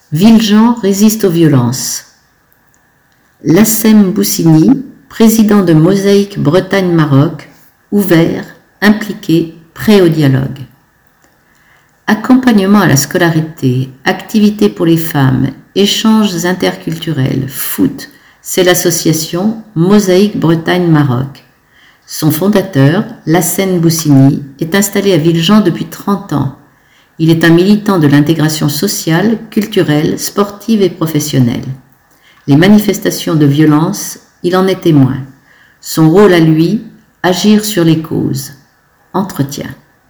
Villejean résiste aux violences. Lassem Boussini, président de Mosaïque Bretagne-Maroc, ouvert, impliqué, prêt au dialogue. Accompagnement à la scolarité, activités pour les femmes, échanges interculturels, foot, c'est l'association Mosaïque Bretagne-Maroc. Son fondateur, Lassem Boussini, est installé à Villejean depuis 30 ans. Il est un militant de l'intégration sociale, culturelle, sportive et professionnelle. Les manifestations de violence, il en est témoin. Son rôle à lui, agir sur les causes. Entretien.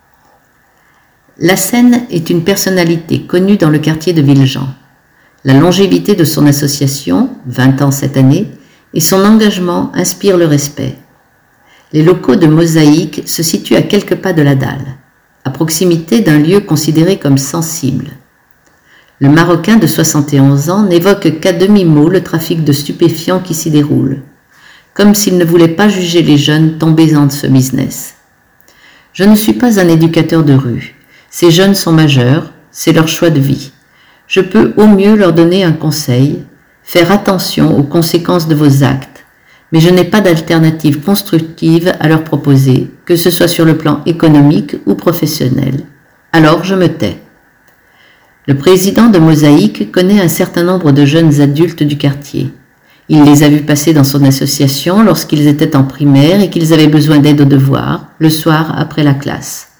Lassem est une personnalité connue dans le quartier de Villejean. La longévité de son association, 20 ans cette année, et son engagement inspirent le respect. Les locaux de Mosaïque se situent à quelques pas de la dalle, à proximité d'un lieu considéré comme sensible. Le Marocain de 71 ans n'évoque qu'à demi-mot le trafic de stupéfiants qui s'y déroule, comme s'il ne voulait pas juger les jeunes tombés dans ce business. Je ne suis pas un éducateur de rue. Ces jeunes sont majeurs, c'est leur choix de vie. Je peux au mieux leur donner un conseil, faire attention aux conséquences de vos actes, mais je n'ai pas d'alternative constructive à leur proposer, que ce soit sur le plan économique ou professionnel. Alors je me tais. Le président de Mosaïque connaît un certain nombre de jeunes adultes du quartier. Il les a vus passer dans son association lorsqu'ils étaient en primaire et qu'ils avaient besoin d'aide aux devoirs, le soir après la classe.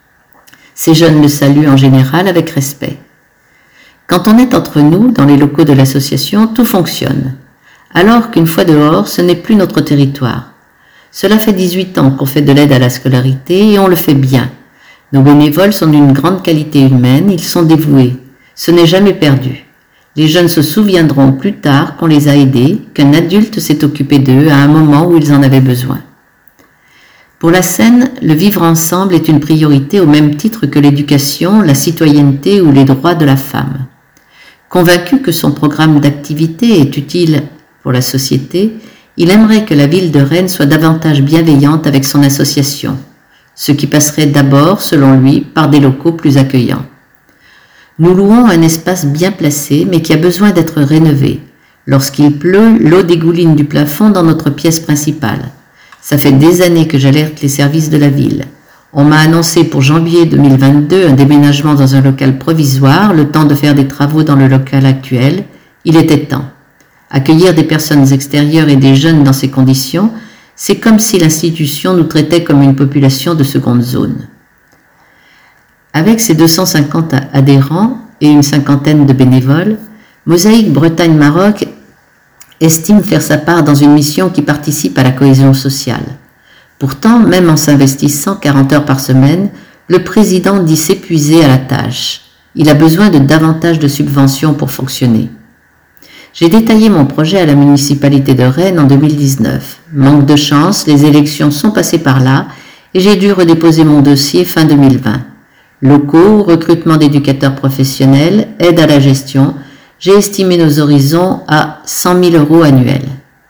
Ces jeunes le saluent en général avec respect. Quand on est entre nous, dans les locaux de l'association, tout fonctionne. Alors qu'une fois dehors, ce n'est plus notre territoire. Cela fait 18 ans qu'on fait de l'aide à la scolarité et on le fait bien. Nos bénévoles sont d'une grande qualité humaine, ils sont dévoués. Ce n'est jamais perdu. Les jeunes se souviendront plus tard qu'on les a aidés, qu'un adulte s'est occupé d'eux à un moment où ils en avaient besoin. Pour Lassem, le vivre ensemble est une priorité au même titre que l'éducation, la citoyenneté ou les droits de la femme. Convaincu que son programme d'activité est utile pour la société, il aimerait que la ville de Rennes soit davantage bienveillante avec son association, ce qui passerait d'abord, selon lui, par des locaux plus accueillants. Nous louons un espace bien placé, mais qui a besoin d'être rénové. Lorsqu'il pleut, l'eau dégouline du plafond dans notre pièce principale. Ça fait des années que j'alerte les services de la ville. On m'a annoncé pour janvier 2022 un déménagement dans un local provisoire, le temps de faire des travaux dans le local actuel. Il était temps. Accueillir des personnes extérieures et des jeunes dans ces conditions, c'est comme si l'institution nous traitait comme une population de seconde zone. Avec ses 250 adhérents et une cinquantaine de bénévoles, Mosaïque Bretagne-Maroc estime faire sa part dans une mission qui participe à la cohésion sociale. Pourtant, même en s'investissant 40 heures par semaine, le président dit s'épuiser à la tâche. Il a besoin de davantage de subventions pour fonctionner. J'ai détaillé mon projet à la municipalité de Rennes en 2019. Manque de chance, les élections sont passées par là et j'ai dû redéposer mon dossier fin 2020. Locaux, recrutement d'éducateurs professionnels, aide à la gestion, j'ai estimé nos horizons à 100 000 € annuels.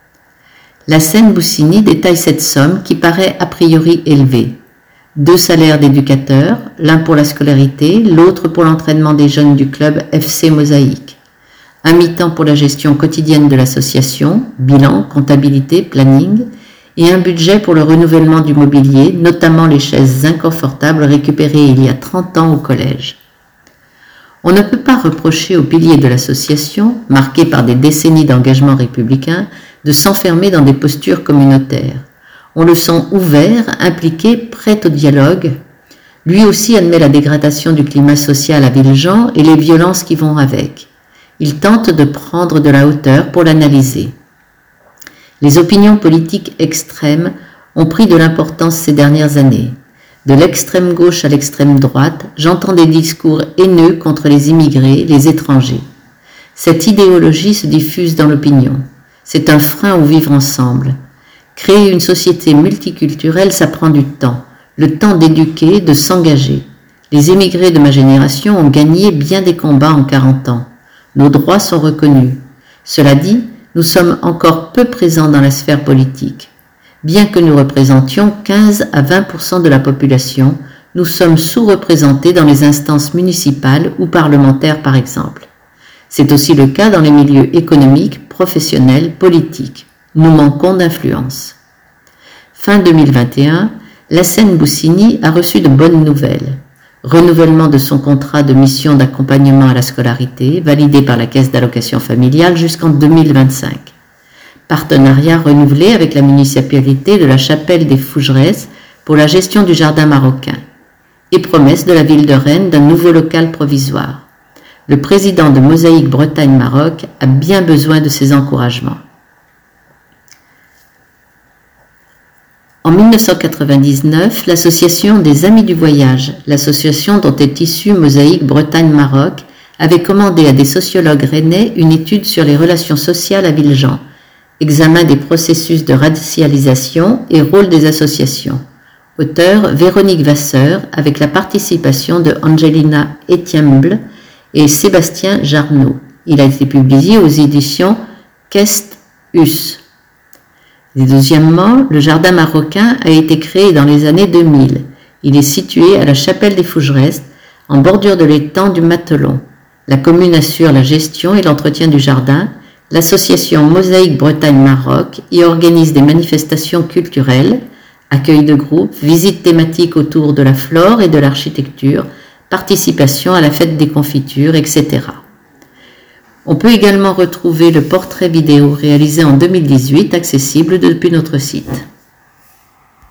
Lassem Boussini détaille cette somme qui paraît a priori élevée. 2 salaires d'éducateurs, l'un pour la scolarité, l'autre pour l'entraînement des jeunes du club FC Mosaïque. Un mi-temps pour la gestion quotidienne de l'association, bilan, comptabilité, planning, et un budget pour le renouvellement du mobilier, notamment les chaises inconfortables récupérées il y a 30 ans au collège. On ne peut pas reprocher aux piliers de l'association, marqués par des décennies d'engagement républicain, de s'enfermer dans des postures communautaires. On le sent ouvert, impliqué, prêt au dialogue. Lui aussi admet la dégradation du climat social à Villejean et les violences qui vont avec. Il tente de prendre de la hauteur pour l'analyser. Les opinions politiques extrêmes ont pris de l'importance ces dernières années. De l'extrême gauche à l'extrême droite, j'entends des discours haineux contre les immigrés, les étrangers. Cette idéologie se diffuse dans l'opinion. C'est un frein au vivre ensemble. Créer une société multiculturelle, ça prend du temps. Le temps d'éduquer, de s'engager. Les émigrés de ma génération ont gagné bien des combats en 40 ans. Nos droits sont reconnus. Cela dit, nous sommes encore peu présents dans la sphère politique. Bien que nous représentions 15 à 20% de la population, nous sommes sous-représentés dans les instances municipales ou parlementaires par exemple. C'est aussi le cas dans les milieux économiques, professionnels, politiques. Nous manquons d'influence. Fin 2021, Lassène Boussini a reçu de bonnes nouvelles. Renouvellement de son contrat de mission d'accompagnement à la scolarité, validé par la Caisse d'allocation familiale jusqu'en 2025. Partenariat renouvelé avec la municipalité de la Chapelle des Fougerès pour la gestion du jardin marocain. Et promesse de la ville de Rennes d'un nouveau local provisoire. Le président de Mosaïque Bretagne Maroc a bien besoin de ces encouragements. En 1999, l'association des Amis du Voyage, l'association dont est issue Mosaïque Bretagne Maroc, avait commandé à des sociologues rennais une étude sur les relations sociales à Villejean, examen des processus de racialisation et rôle des associations. Auteur Véronique Vasseur, avec la participation de Angelina Etiemble et Sébastien Jarnot. Il a été publié aux éditions Kest Us. Et deuxièmement, le jardin marocain a été créé dans les années 2000. Il est situé à la Chapelle des Fougerès, en bordure de l'étang du Matelon. La commune assure la gestion et l'entretien du jardin. L'association Mosaïque Bretagne Maroc y organise des manifestations culturelles, accueil de groupes, visites thématiques autour de la flore et de l'architecture, participation à la fête des confitures, etc. On peut également retrouver le portrait vidéo réalisé en 2018, accessible depuis notre site.